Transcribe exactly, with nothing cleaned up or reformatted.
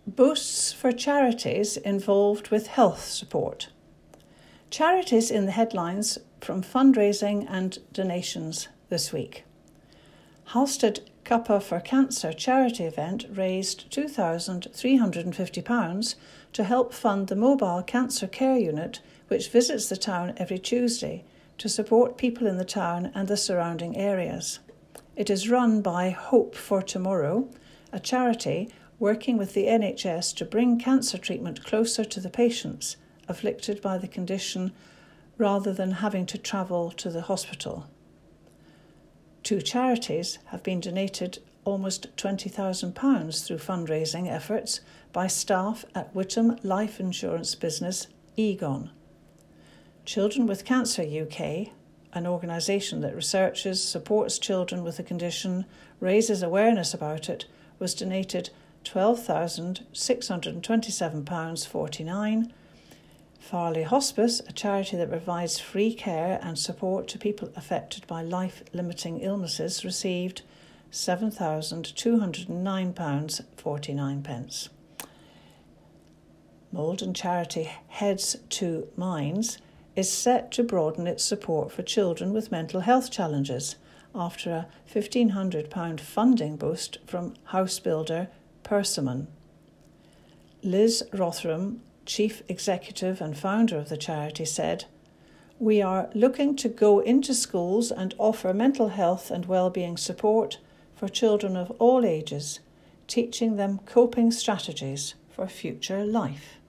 Boosts for charities involved with health support. Charities in the headlines from fundraising and donations this week. Halstead Cuppa for Cancer charity event raised two thousand three hundred fifty pounds to help fund the mobile cancer care unit, which visits the town every Tuesday to support people in the town and the surrounding areas. It is run by Hope for Tomorrow, a charity working with the N H S to bring cancer treatment closer to the patients afflicted by the condition rather than having to travel to the hospital. Two charities have been donated almost twenty thousand pounds through fundraising efforts by staff at Whittam life insurance business Egon. Children with Cancer U K, an organisation that researches, supports children with the condition, raises awareness about it, was donated twelve thousand six hundred twenty-seven pounds forty-nine. Farley Hospice, a charity that provides free care and support to people affected by life-limiting illnesses, received seven thousand two hundred nine pounds forty-nine. Malden charity Heads to Minds is set to broaden its support for children with mental health challenges after a fifteen hundred pounds funding boost from house builder Persimmon. Liz Rotherham, Chief Executive and founder of the charity, said, "We are looking to go into schools and offer mental health and well-being support for children of all ages, teaching them coping strategies for future life."